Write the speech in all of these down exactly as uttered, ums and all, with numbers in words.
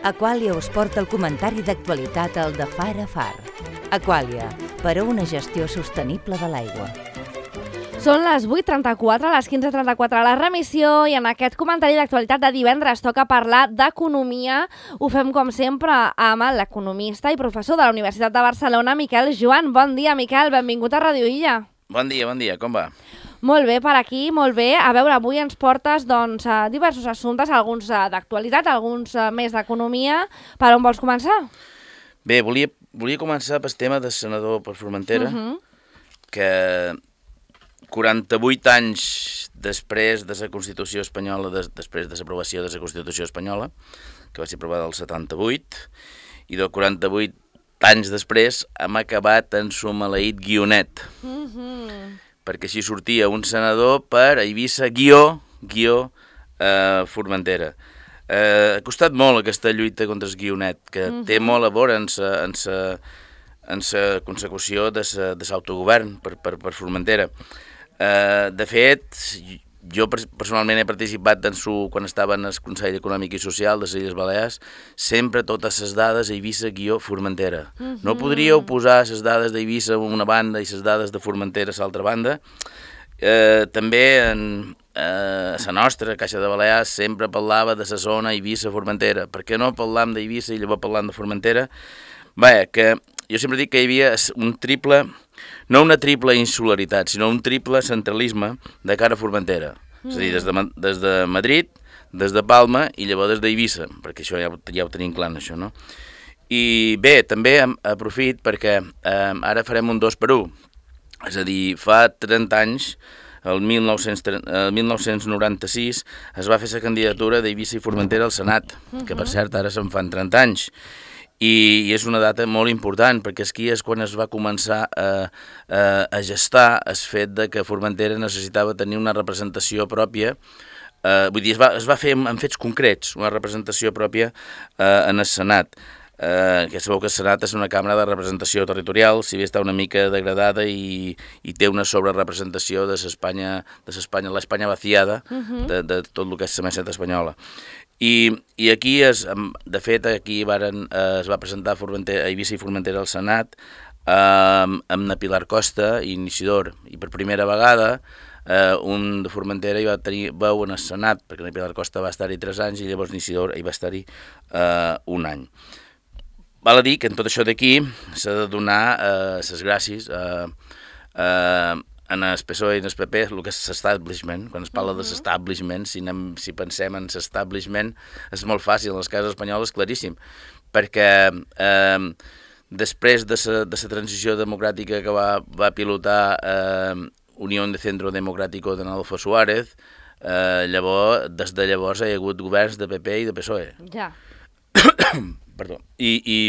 Aqualia us porta el comentari d'actualitat al de Far a Far. Aqualia, per a una gestió sostenible de l'aigua. Són les vuit trenta-quatre, les quinze trenta-quatre a la remissió, i en aquest comentari d'actualitat de divendres toca parlar d'economia. Ho fem, com sempre, amb l'economista i professor de la Universitat de Barcelona, Miquel Joan. Bon dia, Miquel, benvingut a Radio Illa. Bon dia, bon dia, com va? Molt bé, per aquí, molt bé. A veure, avui ens portes doncs, a diversos assumptes, alguns d'actualitat, alguns més d'economia. Per on vols començar? Bé, volia, volia començar pel tema del senador per Formentera, uh-huh. que quaranta-vuit anys després de la Constitució espanyola, des, després de l'aprovació de la Constitució espanyola, que va ser aprovada el setanta-vuit, i de quaranta-vuit anys després hem acabat en su maleït guionet. Uh-huh. Perquè així sortia un senador per Eivissa guió, guió eh, Formentera. Eh, ha costat molt aquesta lluita contra el guionet, que uh-huh. té molt a veure en sa, en sa, en sa consecució de l'autogovern per, per, per Formentera. Uh, de fet, jo personalment he participat en su, quan estava en el Consell Econòmic i Social de les Illes Balears, sempre totes les dades a Eivissa guió Formentera. Uh-huh. No podríeu posar les dades d'Eivissa a una banda i les dades de Formentera a l'altra banda. Uh, també en uh, la nostra Caixa de Balears sempre parlava de la zona Eivissa-Formentera. Per què no parlam d'Eivissa i llavors parlam de Formentera? Bé, que jo sempre dic que hi havia un triple... no una triple insularitat, sinó un triple centralisme de cara a Formentera. Mm. És a dir, des de, des de Madrid, des de Palma i llavors des d'Eivissa, perquè això ja, ja ho tenim clar, això, no? I bé, també aprofit perquè eh, ara farem un dos per un. És a dir, fa trenta anys, el mil nou-cents noranta-sis, es va fer la candidatura d'Eivissa i Formentera al Senat, mm-hmm. que per cert ara se'n fan trenta anys. I és una data molt important, perquè aquí és quan es va començar a, a, a gestar el fet de que Formentera necessitava tenir una representació pròpia, eh, vull dir, es va, es va fer en fets concrets, una representació pròpia eh, en el Senat. Eh, que sabeu que el Senat és una càmera de representació territorial, si bé està una mica degradada i, i té una sobrerepresentació de l'Espanya, de l'Espanya, l'Espanya vaciada, uh-huh. de, de tot el que és la meseta espanyola. I, i aquí, es, de fet, aquí varen, eh, es va presentar Formentera, Eivissa i Formentera al Senat eh, amb na Pilar Costa i Isidor, i per primera vegada eh, un de Formentera hi va tenir veu en el Senat, perquè na Pilar Costa va estar-hi tres anys i llavors Isidor hi va estar-hi eh, un any. Val a dir que en tot això d'aquí s'ha de donar eh, les gràcies eh, eh, en el P S O E i en el P P, el que és l'establishment. Quan es parla uh-huh. de l'establishment, si, si pensem en l'establishment, és molt fàcil, en el cas espanyol és claríssim, perquè eh, després de la transició democràtica que va, va pilotar eh, Unión de Centro Democrático de Adolfo Suárez, eh, llavors, des de llavors hi ha hagut governs de P P i de P S O E. Ja. Perdó. I... i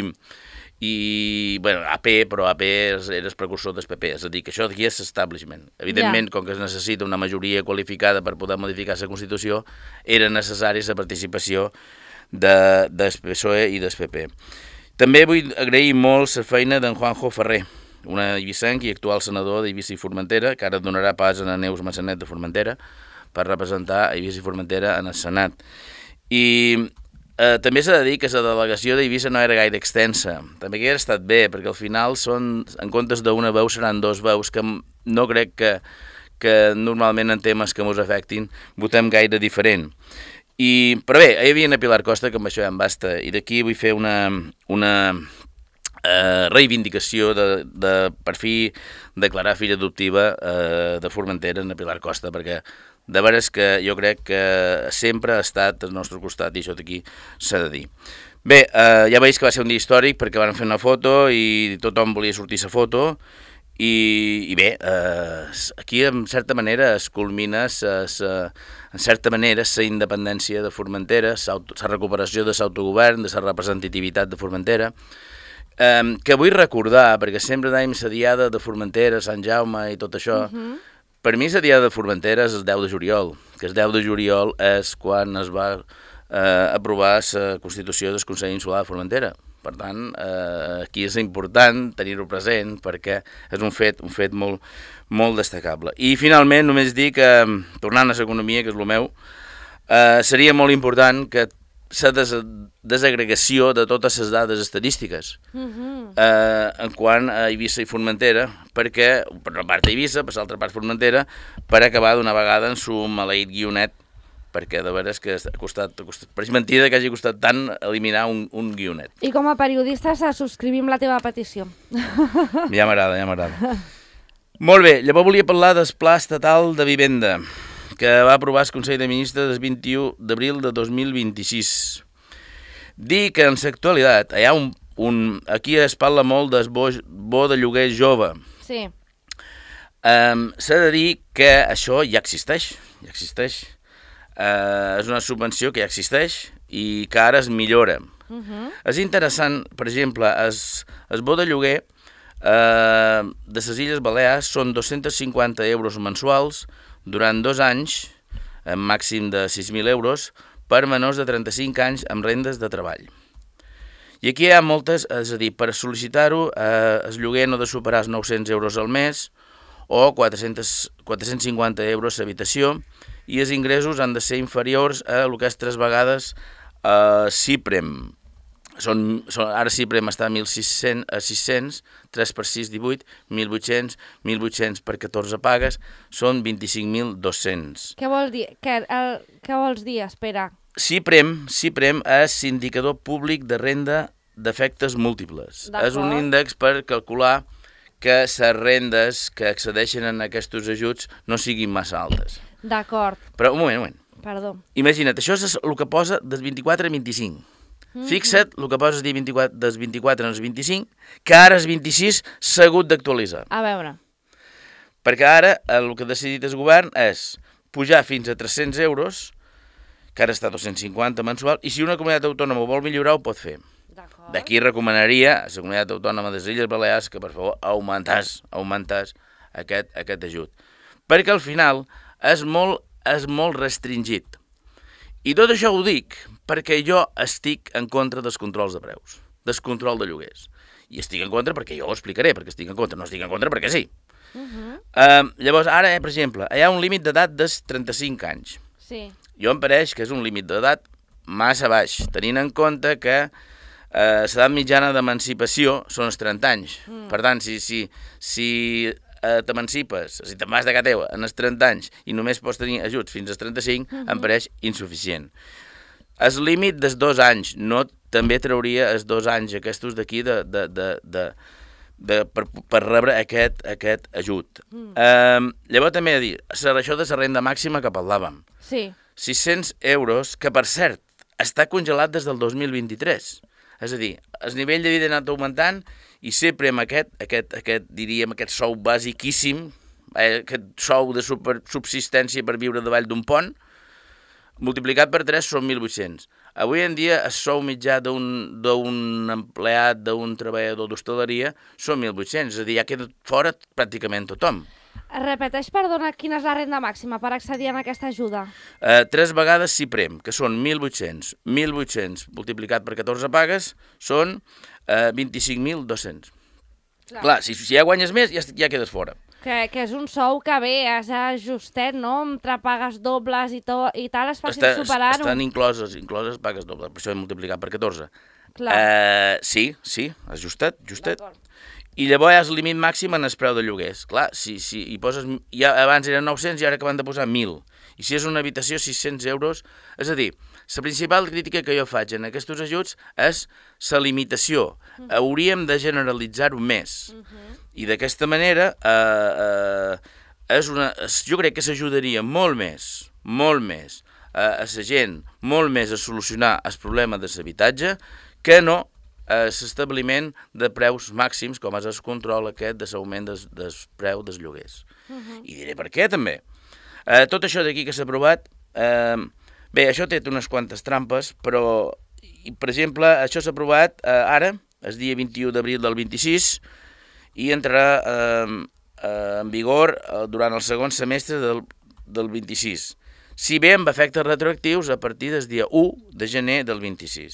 i, bueno, A P, però A P era el precursor del P P, és a dir, que això aquí és l'establishment. Evidentment, ja. Com que es necessita una majoria qualificada per poder modificar la Constitució, era necessària la participació de, del P S O E i del P P. També vull agrair molt la feina d'en Juanjo Ferrer, una eivissenc i actual senador d'Eivissa i Formentera, que ara donarà pas a Neus Massanet de Formentera per representar Eivissa i Formentera en el Senat. I... Uh, també s'ha de dir que la delegació d'Eivissa no era gaire extensa. També hauria estat bé, perquè al final són, en comptes d'una veu seran dos veus, que no crec que, que normalment en temes que ens afectin votem gaire diferent. I, però bé, hi havia una Pilar Costa, que amb això ja em basta, i d'aquí vull fer una, una uh, reivindicació de, de, per fi, declarar filla adoptiva uh, de Formentera en Pilar Costa, perquè de veres que jo crec que sempre ha estat al nostre costat i això d'aquí s'ha de dir. Bé, eh, ja veus que va ser un dia històric perquè van fer una foto i tothom volia sortir la foto i, i bé, eh, aquí en certa manera es culmina sa, sa, en certa manera la independència de Formentera, la recuperació de l'autogovern, de la representativitat de Formentera, eh, que vull recordar, perquè sempre dèiem la diada de Formentera, Sant Jaume i tot això. Uh-huh. Per mi la diada de Formentera és el deu de juliol, que el deu de juliol és quan es va eh, aprovar la Constitució del Consell Insular de Formentera. Per tant, eh, aquí és important tenir-ho present perquè és un fet, un fet molt, molt destacable. I finalment només dir que, tornant a l'economia, que és el meu, eh, seria molt important que la des desagregació de totes les dades estadístiques uh-huh. eh, en quant a Eivissa i Formentera, perquè, per una part a Eivissa, per l'altra part Formentera, per acabar d'una vegada en su maleït guionet, perquè de veres que ha costat, ha costat pareix mentida que hagi costat tant eliminar un, un guionet. I com a periodistes subscrivim la teva petició. Ja m'agrada, ja m'agrada. Molt bé, llavors volia parlar del Pla Estatal de Vivenda, que va aprovar el Consell de Ministres el vint-i-u d'abril de dos mil vint-i-sis. Dir que en l'actualitat hi ha un, un... Aquí es parla molt del bo, bo de lloguer jove. Sí. Um, S'ha de dir que això ja existeix, ja existeix. Uh, és una subvenció que ja existeix i que ara es millora. Uh-huh. És interessant, per exemple, el bo de lloguer uh, de les Illes Balears són dos-cents cinquanta euros mensuals durant dos anys, amb màxim de sis mil euros, per menors de trenta-cinc anys amb rendes de treball. I aquí hi ha moltes, és a dir, per sol·licitar-ho, eh, el lloguer no ha de superar els nou-cents euros al mes o quatre-cents, quatre-cents cinquanta euros l'habitació, i els ingressos han de ser inferiors a el que és tres vegades eh, CIPREM. Són, són, ara CIPREM està a mil sis-cents, a sis-cents, tres per sis, divuit, mil vuit-cents, mil vuit-cents per catorze pagues, són vint-i-cinc mil dos-cents. Què vol dir? Què, el, què vols dir? Espera. CIPREM, CIPREM és Indicador Públic de Renda d'Efectes Múltiples. És un índex per calcular que les rendes que accedeixen a aquests ajuts no siguin massa altes. D'acord. Però un moment, un moment. Perdó. Imagina't, això és el que posa des vint-i-quatre a vint-i-cinc. Mm-hmm. Fixa't el que poses dir vint-i-quatre, des vint-i-quatre als vint-i-cinc, que ara és vint-i-sis, s'ha hagut d'actualitzar. A veure. Perquè ara el que ha decidit el govern és pujar fins a tres-cents euros, que ara està a dos-cents cinquanta mensual, i si una comunitat autònoma vol millorar, ho pot fer. D'aquí recomanaria a la comunitat autònoma de les Illes Balears que, per favor, augmentàs, augmentàs aquest, aquest ajut. Perquè al final és molt, és molt restringit. I tot això ho dic perquè jo estic en contra dels controls de preus, del control de lloguers. I estic en contra perquè jo ho explicaré, perquè estic en contra, no estic en contra perquè sí. Uh-huh. uh, llavors, ara, eh, per exemple, hi ha un límit d'edat dels trenta-cinc anys. Sí. Jo em pareix que és un límit d'edat massa baix, tenint en compte que eh, l'edat mitjana d'emancipació són els trenta anys. Mm. Per tant, si, si, si eh, t'emancipes, si te'n vas de casa teva en els trenta anys i només pots tenir ajuts fins als trenta-cinc, uh-huh. em pareix insuficient. El límit dels dos anys, no també trauria els dos anys aquests d'aquí de, de, de, de, de, per, per rebre aquest, aquest ajut. Mm. Um, llavors també he de dir, això de la renda màxima que parlàvem. Sí. sis-cents euros, que per cert, està congelat des del dos mil vint-i-tres. És a dir, el nivell de vida ha anat augmentant i sempre amb aquest, aquest, aquest diríem, aquest sou basiquíssim, eh, aquest sou de super, subsistència per viure davall d'un pont, multiplicat per tres són mil vuit-cents. Avui en dia el sou mitjà d'un empleat, d'un treballador d'hostaleria, són mil vuit-cents, és a dir, ja queda fora pràcticament tothom. Repeteix, perdona, quina és la renda màxima per accedir a aquesta ajuda? Uh, tres vegades CIPREM, que són mil vuit-cents. mil vuit-cents multiplicat per catorze pagues són uh, vint-i-cinc mil dos-cents. Clar, Clar si, si ja guanyes més, ja, ja quedes fora. Que, que és un sou que bé, és ajustet, no? Entre pagues dobles i, to, i tal, és fàcil Està, superar-ho. Estan incloses, incloses pagues dobles, per això he multiplicat per catorze. Clar. Uh, sí, sí, ajustet, justet. I llavors hi ha el límit màxim en el preu de lloguers. Clar, si, si hi poses, ja, abans eren nou-cents i ara acaben de posar mil. I si és una habitació, sis-cents euros. És a dir, la principal crítica que jo faig en aquests ajuts és la limitació. Uh-huh. Hauríem de generalitzar-ho més. Uh-huh. I d'aquesta manera, eh, eh, és una, jo crec que s'ajudaria molt més, molt més, eh, a la gent, molt més a solucionar el problema de l'habitatge, que no a l'establiment de preus màxims, com és el control aquest de l'augment del, del preu dels lloguers. Uh-huh. I diré per què, també. Eh, tot això d'aquí que s'ha aprovat, eh, bé, això té unes quantes trampes, però, i, per exemple, això s'ha aprovat eh, ara, el dia vint-i-u d'abril del vint-i-sis, i entrarà eh, eh, en vigor eh, durant el segon semestre del, del vint-i-sis. Si bé amb efectes retroactius a partir del dia u de gener del vint-i-sis.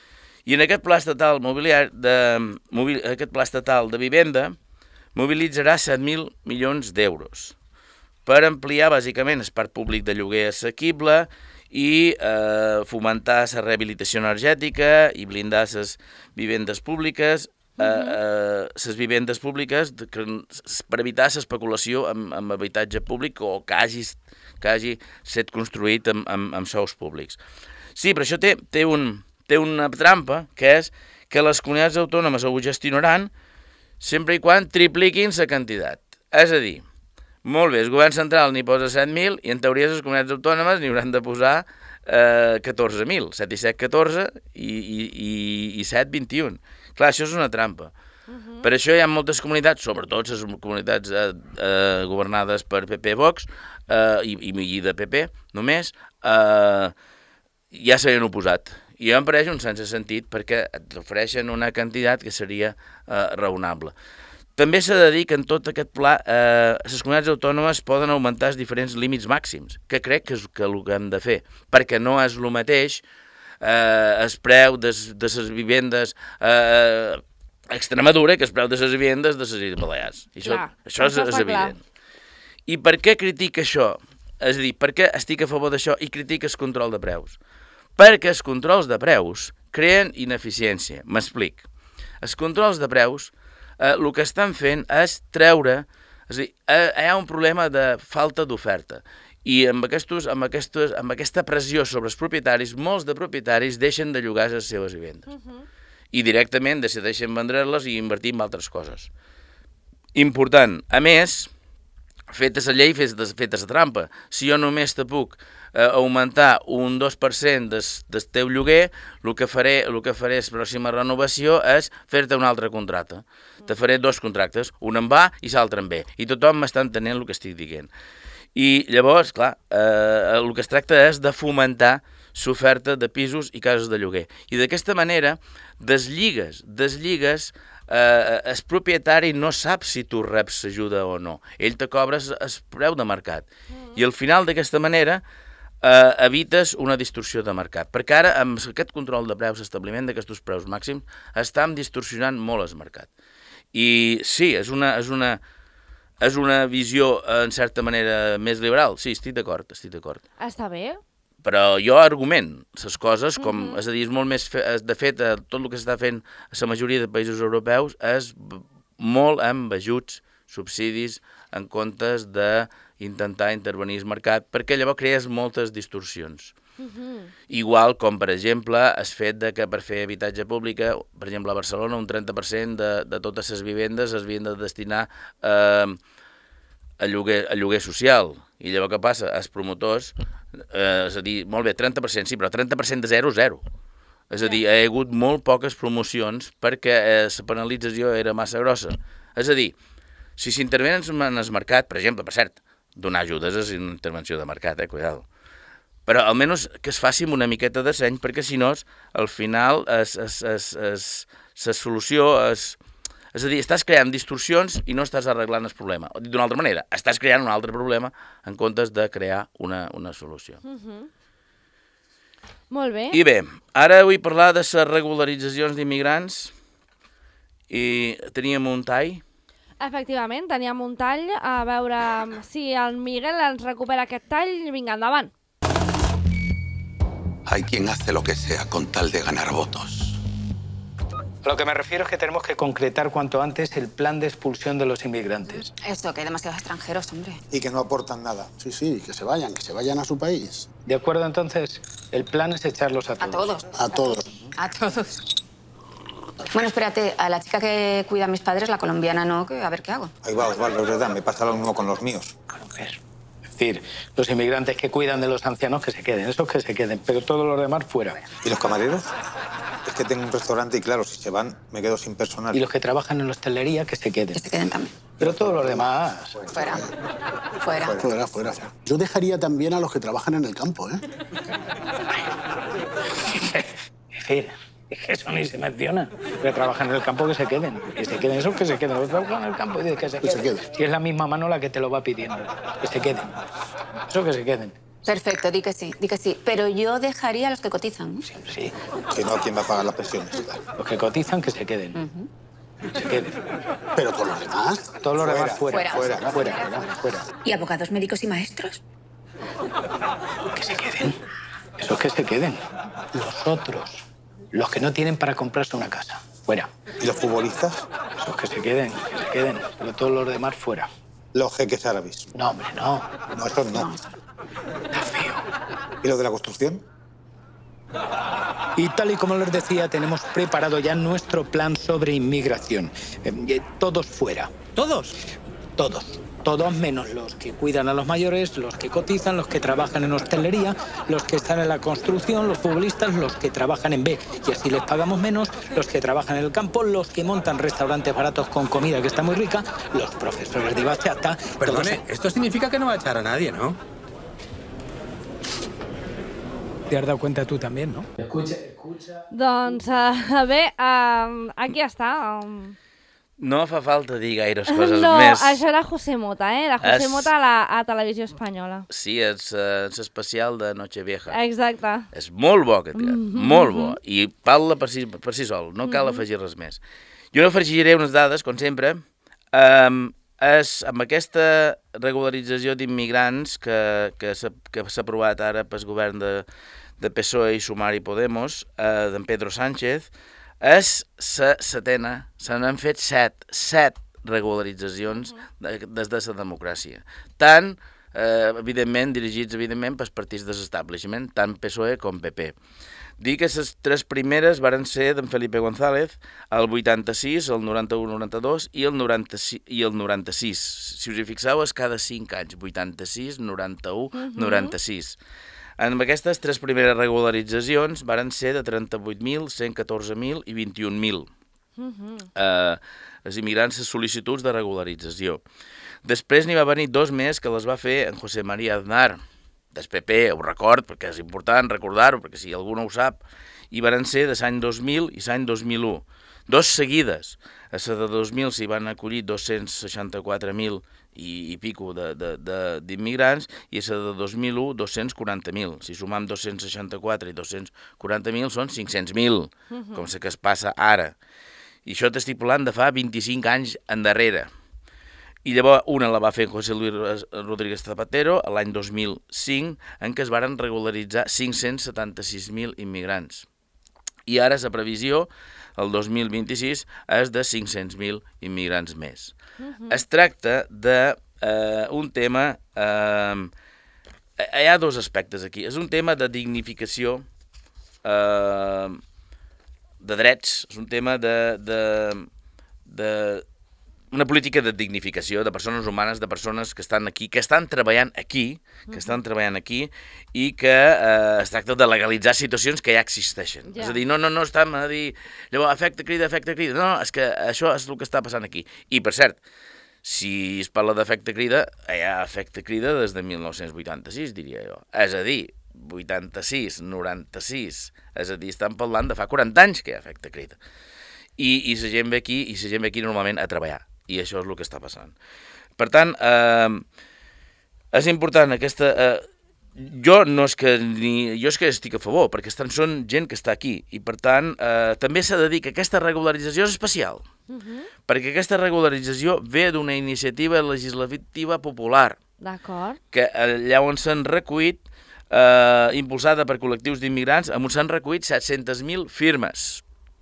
I en aquest pla estatal mobiliari de, mobil, aquest pla estatal de vivenda mobilitzarà set mil milions d'euros per ampliar bàsicament el parc públic de lloguer assequible i eh, fomentar la rehabilitació energètica i blindar les vivendes públiques, les uh, uh, vivendes públiques que, per evitar l'especulació amb, amb habitatge públic o que hagi, que hagi estat construït amb, amb, amb sous públics. Sí, però això té, té, un, té una trampa, que és que les comunitats autònomes ho gestionaran sempre i quan tripliquin la quantitat. És a dir, molt bé, el govern central n'hi posa set mil i en teoria les comunitats autònomes n'hi hauran de posar eh, catorze mil, set i set, catorze i, i, i, i set, vint-i-un. Clar, això és una trampa. Uh-huh. Per això hi ha moltes comunitats, sobretot les comunitats eh, eh, governades per P P Vox eh, i, i de P P només, eh, ja s'havien oposat. I em pareix un sense sentit perquè et ofereixen una quantitat que seria eh, raonable. També s'ha de dir que en tot aquest pla eh, les comunitats autònomes poden augmentar els diferents límits màxims, que crec que és que el que hem de fer, perquè no és el mateix eh, el preu de, de les vivendes eh, a Extremadura que el preu de les vivendes de les Illes Balears. I això, clar, això és, és evident. Clar. I per què critic això? És a dir, per què estic a favor d'això i critic el control de preus? Perquè els controls de preus creen ineficiència. M'explic. Els controls de preus eh, el que estan fent és treure... És a dir, eh, hi ha un problema de falta d'oferta. I amb, aquestos, amb, aquestos, amb aquesta pressió sobre els propietaris, molts de propietaris deixen de llogar les seves vivendes. Uh-huh. I directament decideixen vendre-les i invertir en altres coses. Important. A més, feta la llei, feta la trampa. Si jo només te puc eh, augmentar un dos per cent del, del teu lloguer, el que faré, el que faré la pròxima renovació és fer-te un altre contracte. Te faré dos contractes, un en va i l'altre en ve. I tothom m'està entenent el que estic dient. I llavors, clar, eh, el que es tracta és de fomentar l'oferta de pisos i cases de lloguer. I d'aquesta manera deslliguen, deslliguen eh, el propietari no sap si tu reps ajuda o no. Ell te cobres el preu de mercat. Mm. I al final, d'aquesta manera, eh, evites una distorsió de mercat. Perquè ara, amb aquest control de preus, l'establiment d'aquests preus màxims, estem distorsionant molt el mercat. I sí, és una, és una, és una visió, en certa manera, més liberal. Sí, estic d'acord, estic d'acord. Està bé. Però jo argument les coses, com, uh-huh. és a dir, és molt més... Fe, de fet, tot el que s'està fent a la majoria de països europeus és molt amb ajuts, subsidis, en comptes d'intentar intervenir el mercat, perquè llavors crees moltes distorsions. Uh-huh. Igual com, per exemple, el fet de que per fer habitatge públic, per exemple, a Barcelona, un trenta per cent de, de totes les vivendes es havien de destinar eh, a, lloguer, a lloguer social. I llavors què passa? Els promotors... Eh, és a dir, molt bé, trenta per cent, sí, però trenta per cent de zero, zero. És a dir, hi ha hagut molt poques promocions perquè eh, la penalització era massa grossa. És a dir, si s'intervenen en el mercat, per exemple, per cert, donar ajudes és una intervenció de mercat, eh, cuidado. Però almenys que es faci amb una miqueta de seny, perquè si no, al final, es, es, es, es, la solució és... És a dir, estàs creant distorsions i no estàs arreglant el problema. O dit d'una altra manera, estàs creant un altre problema en comptes de crear una, una solució. Uh-huh. Molt bé. I bé, ara vull parlar de les regularitzacions d'immigrants i teníem un tall. Efectivament, teníem un tall. A veure si el Miguel ens recupera aquest tall. Vinga, endavant. Hay quien hace lo que sea con tal de ganar votos. A lo que me refiero es que tenemos que concretar cuanto antes el plan de expulsión de los inmigrantes. Esto, que hay demasiados extranjeros, hombre. Y que no aportan nada. Sí, sí, que se vayan, que se vayan a su país. ¿De acuerdo, entonces? El plan es echarlos a todos. A todos. A todos. A todos. Bueno, espérate, a la chica que cuida a mis padres, la colombiana, no, que a ver qué hago. Ahí va, Osvaldo, es verdad, me pasa lo mismo con los míos. A ver, es decir, los inmigrantes que cuidan de los ancianos que se queden, esos que se queden, pero todos los demás fuera. ¿Y los camareros? Es que tengo un restaurante y claro, si se van, me quedo sin personal. Y los que trabajan en la hostelería, que se queden. Que se queden también. Pero todos los demás... Fuera. Fuera. Fuera, fuera. fuera. Yo dejaría también a los que trabajan en el campo, ¿eh? Es decir, es que eso ni se menciona. Los que trabajan en el campo, que se queden. Que se queden esos que se queden. Los que trabajan en el campo, dices que se que queden. Se queden. Si es la misma mano la que te lo va pidiendo. Que se queden. Eso que se queden. Perfecto, di que sí, di que sí. Pero yo dejaría a los que cotizan, ¿no? Siempre sí. Si no, ¿quién va a pagar las pensiones? Los que cotizan, que se queden. Uh-huh. Se queden. Pero todos los demás. Todos los Fuera, demás fuera. fuera, Fuera, fuera, fuera, fuera. ¿Y abogados, médicos y maestros? Que se queden. Esos que se queden. Los otros, los que no tienen para comprarse una casa, fuera. ¿Y los futbolistas? Esos que se queden, que se queden, pero todos los demás fuera. Los jeques árabes. No, hombre, no. No, esos no. Está feo. ¿Y los de la construcción? Y tal y como les decía, tenemos preparado ya nuestro plan sobre inmigración. Eh, todos fuera. ¿Todos? Todos. Todos menos los que cuidan a los mayores, los que cotizan, los que trabajan en hostelería, los que están en la construcción, los futbolistas, los que trabajan en B y así les pagamos menos, los que trabajan en el campo, los que montan restaurantes baratos con comida que está muy rica, los profesores de bachata... Perdone, todos... esto significa que no va a echar a nadie, ¿no? Te has dado cuenta tú también, ¿no? Escucha, escucha... Doncs, uh, bé, uh, aquí està... Um... No fa falta dir gaires coses no, més. No, això era José Mota, eh? Era José es... Mota a la a Televisió Espanyola. Sí, és, uh, és especial de Nochevieja. Exacte. És molt bo, aquest gat, mm -hmm. molt bo. I parla per si, per si sol, no cal mm -hmm. afegir res més. Jo n'afegiré unes dades, com sempre. Um, és, amb aquesta regularització d'immigrants que, que s'ha aprovat ara pel govern de, de P S O E i Sumar i Podemos, uh, d'en Pedro Sánchez, és la setena, se n'han fet set, set regularitzacions de, des de la democràcia. Tant, eh, evidentment, dirigits, evidentment, pels partits de l'establishment, tant P S O E com P P. Dic que les tres primeres varen ser d'en Felipe González, el vuitanta-sis, el noranta-u noranta-dos i el noranta-sis, i el noranta-sis. Si us hi fixeu, és cada cinc anys, vuitanta-sis, noranta-u, noranta-sis. En aquestes tres primeres regularitzacions varen ser de trenta-vuit mil, cent catorze mil i vint-i-un mil. Uh-huh. eh, els immigrants, les sol·licituds de regularització. Després n'hi va venir dos més que les va fer en José María Aznar, del P P, ho record, perquè és important recordar-ho, perquè si algú no ho sap, i varen ser de l'any dos mil i l'any dos mil u. Dos seguides. A la de dos mil s'hi van acollir dos-cents seixanta-quatre mil i, i pico d'immigrants i a la de dos mil u dos-cents quaranta mil. Si sumam dos-cents seixanta-quatre i dos-cents quaranta mil són cinc-cents mil, uh-huh. com la que es passa ara. I això t'estic parlant de fa vint-i-cinc anys endarrere. I llavors una la va fer José Luis Rodríguez Zapatero l'any dos mil cinc, en què es varen regularitzar cinc-cents setanta-sis mil immigrants. I ara la previsió, el dos mil vint-i-sis, és de cinc-cents mil immigrants més. Uh-huh. Es tracta d'un eh, tema... Eh, hi ha dos aspectes aquí. És un tema de dignificació eh, de drets, és un tema de... de, de una política de dignificació de persones humanes, de persones que estan aquí, que estan treballant aquí, que estan treballant aquí i que eh, es tracta de legalitzar situacions que ja existeixen. Ja. És a dir, no, no, no estem a dir, llavors, efecte crida, efecte crida. No, és que això és el que està passant aquí. I, per cert, si es parla d'efecte crida, hi ha efecte crida des de mil nou-cents vuitanta-sis, diria jo. És a dir, vuitanta-sis, noranta-sis, és a dir, estan parlant de fa quaranta anys que hi ha efecte crida. I, i la gent ve aquí, i la gent ve aquí normalment a treballar. I això és el que està passant. Per tant, eh, és important aquesta... Eh, jo no és que ni... Jo és que estic a favor, perquè estan, són gent que està aquí. I per tant, eh, també s'ha de dir que aquesta regularització és especial. Uh-huh. Perquè aquesta regularització ve d'una iniciativa legislativa popular. D'acord. Que allà on s'han recollit, eh, impulsada per col·lectius d'immigrants, on s'han recollit set-centes mil firmes.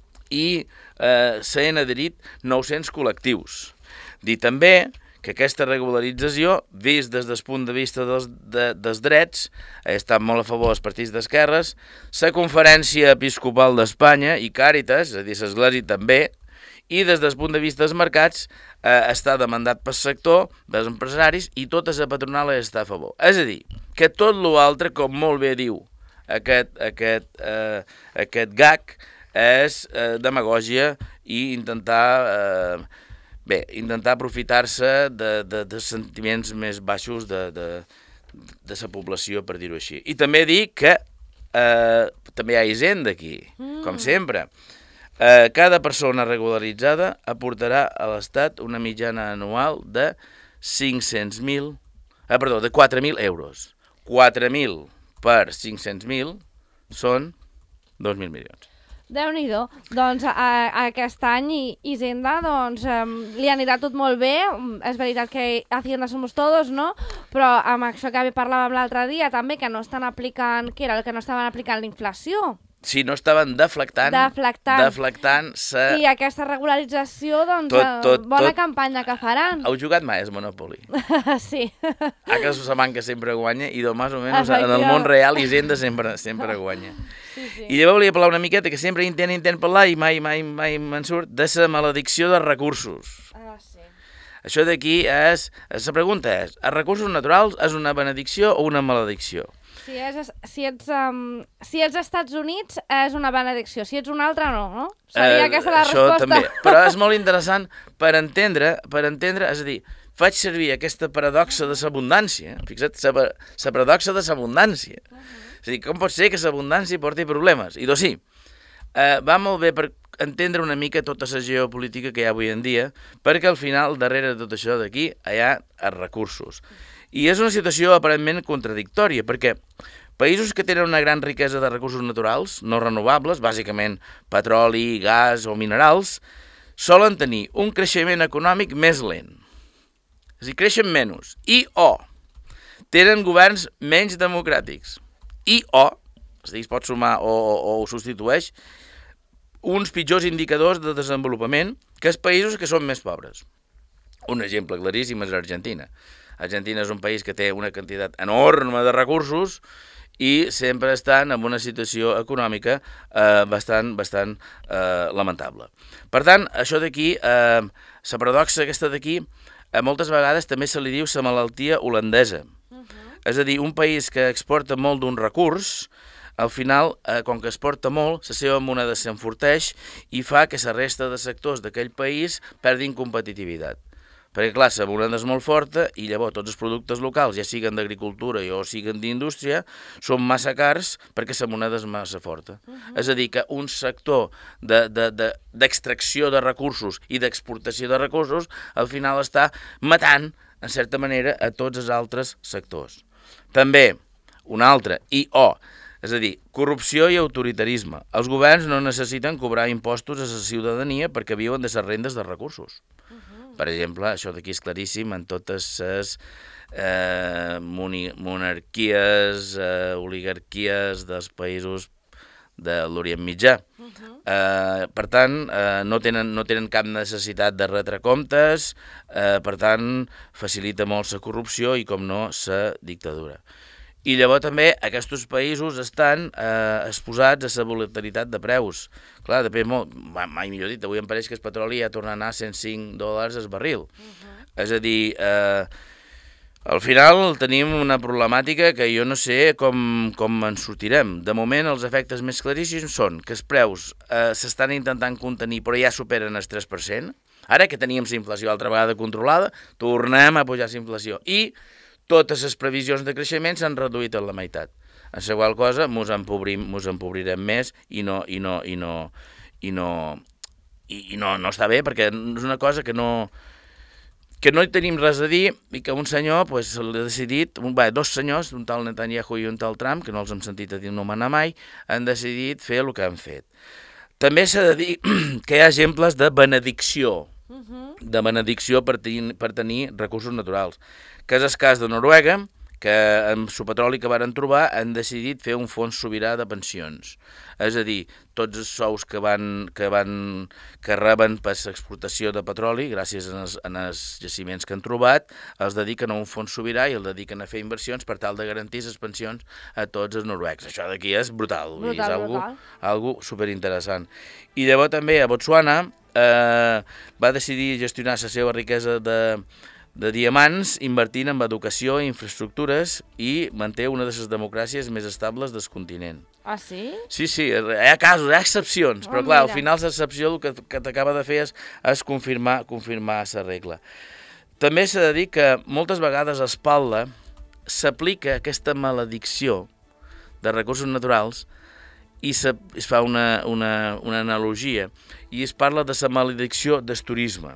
I eh, s'han adherit nou-cents col·lectius. Dir també que aquesta regularització, vist des del punt de vista dels, de, dels drets, ha estat molt a favor dels partits d'esquerres, la Conferència Episcopal d'Espanya i Càritas, és a dir, l'Església també, i des del punt de vista dels mercats eh, està demandat pel sector dels empresaris i tota la patronal està a favor. És a dir, que tot l'altre, com molt bé diu aquest, aquest, eh, aquest gag, és eh, demagògia i intentar... Eh, Bé, intentar aprofitar-se de, de, de sentiments més baixos de, de, de la població, per dir-ho així. I també dir que eh, també hi ha hisenda aquí, mm. com sempre. Eh, cada persona regularitzada aportarà a l'Estat una mitjana anual de cinc-cents mil, eh, perdó, de quatre mil euros. quatre mil per cinc-cents mil són dos mil milions. Déu-n'hi-do. Doncs a, a aquest any Hisenda doncs, um, li anirà tot molt bé. És veritat que Hacienda somos todos, no? Però amb això que parlàvem l'altre dia també, que no estan aplicant, què era el que no estaven aplicant la inflació? Sí, no estaven deflectant, deflectant. deflectant se... I aquesta regularització, doncs, tot, tot, bona tot... campanya que faran. Heu jugat mai al Monopoly? Sí. Ah, que se man que sempre guanya i doncs, més o menys, en el món real Hisenda sempre, sempre guanya. Sí, sí. I llavors volia parlar una miqueta, que sempre intent, intent parlar i mai, mai, mai me'n surt, de la maledicció de recursos. Ah, sí. Això d'aquí és... La pregunta és, els recursos naturals és una benedicció o una maledicció? Si, és, si, ets, um, si ets Estats Units és una benedicció, si ets un altre no, no? Seria uh, aquesta la això resposta. També. Però és molt interessant per entendre, per entendre, és a dir, faig servir aquesta paradoxa de l'abundància, fixa't, la paradoxa de l'abundància. Uh -huh. És a dir, com pot ser que l'abundància porti problemes? I doncs sí, uh, va molt bé per entendre una mica tota la geopolítica que hi ha avui en dia, perquè al final, darrere de tot això d'aquí, hi ha els recursos. I és una situació aparentment contradictòria, perquè països que tenen una gran riquesa de recursos naturals, no renovables, bàsicament petroli, gas o minerals, solen tenir un creixement econòmic més lent. És a dir, creixen menys. I o tenen governs menys democràtics. I o, és a dir, es pot sumar o, o, o substitueix, uns pitjors indicadors de desenvolupament que els països que són més pobres. Un exemple claríssim és Argentina. Argentina és un país que té una quantitat enorme de recursos i sempre estan en una situació econòmica eh, bastant, bastant eh, lamentable. Per tant, això d'aquí, eh, la paradoxa aquesta d'aquí, eh, moltes vegades també se li diu la malaltia holandesa. Uh -huh. És a dir, un país que exporta molt d'un recurs, al final, eh, com que exporta molt, la seva moneda s'enforteix i fa que la resta de sectors d'aquell país perdin competitivitat. Perquè, clar, la moneda és molt forta i llavors tots els productes locals, ja siguen d'agricultura o siguen d'indústria, són massa cars perquè la moneda és massa forta. Uh -huh. És a dir, que un sector d'extracció de, de, de, de recursos i d'exportació de recursos al final està matant, en certa manera, a tots els altres sectors. També, un altre, i o, és a dir, corrupció i autoritarisme. Els governs no necessiten cobrar impostos a la ciutadania perquè viuen de les rendes de recursos. Per exemple, això d'aquí és claríssim en totes les eh, monarquies, eh, oligarquies dels països de l'Orient Mitjà. Uh -huh. eh, per tant, eh, no, tenen, no tenen cap necessitat de retre comptes, eh, per tant, facilita molt la corrupció i, com no, la dictadura. I llavors també aquests països estan eh, exposats a la volatilitat de preus. Clar, depèn molt, mai millor dit, avui em pareix que el petroli ja torna a anar a cent cinc dòlars el barril. Uh -huh. És a dir, eh, al final tenim una problemàtica que jo no sé com, com en sortirem. De moment els efectes més claríssims són que els preus eh, s'estan intentant contenir però ja superen el tres per cent. Ara que teníem la inflació altra vegada controlada, tornem a pujar la inflació. I totes les previsions de creixement s'han reduït a la meitat. En la qual cosa ens empobrim, ens empobrirem més i no i no i no i no i, i no, no està bé, perquè és una cosa que no que no hi tenim res a dir i que un senyor pues, l'ha decidit, un, bé, dos senyors, un tal Netanyahu i un tal Trump, que no els hem sentit a dir nomenar mai, han decidit fer el que han fet. També s'ha de dir que hi ha exemples de benedicció, uh-huh. de benedicció per tenir, per tenir recursos naturals, que és el cas de Noruega, que amb el petroli que varen trobar han decidit fer un fons sobirà de pensions. És a dir, tots els sous que van que van que reben per l'exportació de petroli, gràcies als, als jaciments que han trobat, els dediquen a un fons sobirà i el dediquen a fer inversions per tal de garantir les pensions a tots els noruecs. Això d'aquí és brutal, brutal és algo, algo superinteressant. I llavors també a Botswana eh, va decidir gestionar la seva riquesa de de diamants, invertint en educació i infraestructures i manté una de les democràcies més estables del continent. Ah, sí? Sí, sí, hi ha casos, hi ha excepcions, oh, però clar, mira. Al final l'excepció el que, que t'acaba de fer és, és confirmar confirmar la regla. També s'ha de dir que moltes vegades a espalda s'aplica aquesta maledicció de recursos naturals i se, es fa una, una, una analogia i es parla de la maledicció del turisme.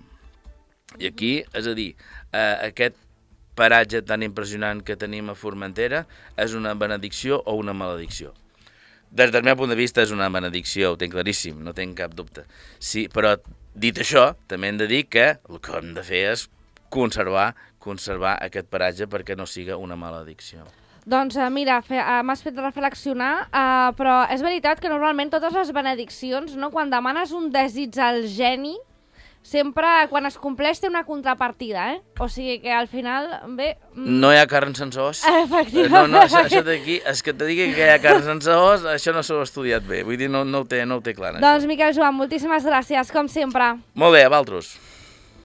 I aquí, és a dir, eh, aquest paratge tan impressionant que tenim a Formentera és una benedicció o una maledicció. Des del meu punt de vista és una benedicció, ho tinc claríssim, no tinc cap dubte. Sí, però dit això, també hem de dir que el que hem de fer és conservar, conservar aquest paratge perquè no siga una maledicció. Doncs mira, m'has fet reflexionar, uh, però és veritat que normalment totes les benediccions, no, quan demanes un desig al geni, sempre quan es compleix té una contrapartida, eh? O sigui que al final, bé... No hi ha carn sense os? Efectivament. No, no, això, això d'aquí, és que te digui que hi ha carn sense os, això no s'ho ha estudiat bé, vull dir, no, no, ho, té, no ho té clar. Doncs Miquel Joan, moltíssimes gràcies, com sempre. Molt bé, a vosaltres.